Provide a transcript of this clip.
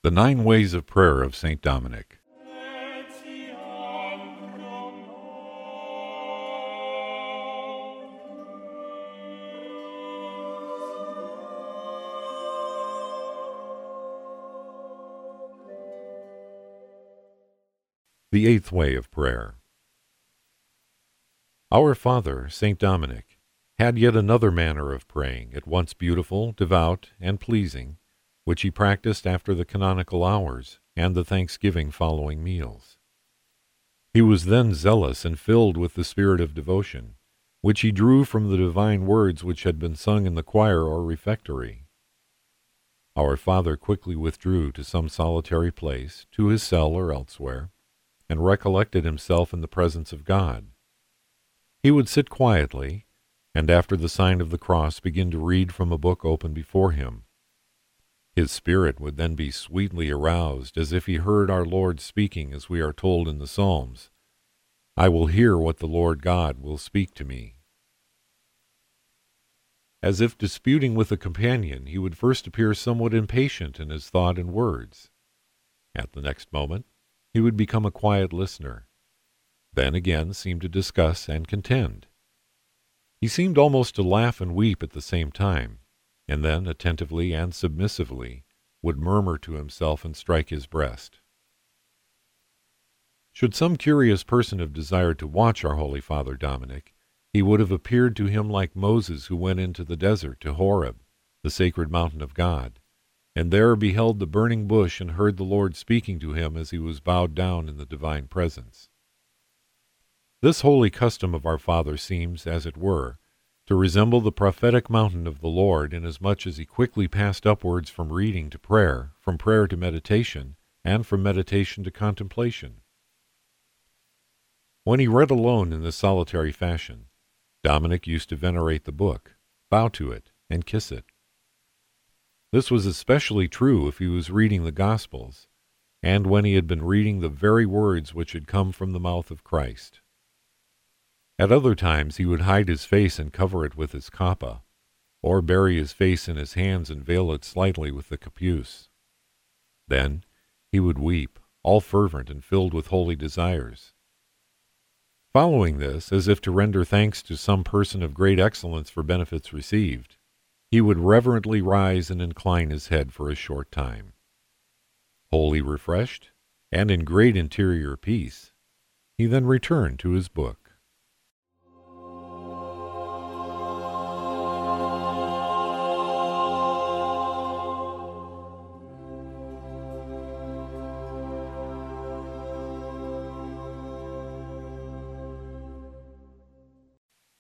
The Nine Ways of Prayer of St. Dominic. The Eighth Way of Prayer. Our Father, St. Dominic, had yet another manner of praying, at once beautiful, devout, and pleasing, which he practiced after the canonical hours and the thanksgiving following meals. He was then zealous and filled with the spirit of devotion, which he drew from the divine words which had been sung in the choir or refectory. Our Father quickly withdrew to some solitary place, to his cell or elsewhere, and recollected himself in the presence of God. He would sit quietly, and after the sign of the cross begin to read from a book open before him. His spirit would then be sweetly aroused, as if he heard our Lord speaking, as we are told in the Psalms, "I will hear what the Lord God will speak to me." As if disputing with a companion, he would first appear somewhat impatient in his thought and words. At the next moment, he would become a quiet listener, then again seem to discuss and contend. He seemed almost to laugh and weep at the same time, and then, attentively and submissively, would murmur to himself and strike his breast. Should some curious person have desired to watch our Holy Father Dominic, he would have appeared to him like Moses, who went into the desert to Horeb, the sacred mountain of God, and there beheld the burning bush and heard the Lord speaking to him as he was bowed down in the divine presence. This holy custom of our Father seems, as it were, to resemble the prophetic mountain of the Lord, inasmuch as he quickly passed upwards from reading to prayer, from prayer to meditation, and from meditation to contemplation. When he read alone in this solitary fashion, Dominic used to venerate the book, bow to it, and kiss it. This was especially true if he was reading the Gospels, and when he had been reading the very words which had come from the mouth of Christ. At other times he would hide his face and cover it with his kappa, or bury his face in his hands and veil it slightly with the capuce. Then he would weep, all fervent and filled with holy desires. Following this, as if to render thanks to some person of great excellence for benefits received, he would reverently rise and incline his head for a short time. Wholly refreshed, and in great interior peace, he then returned to his book.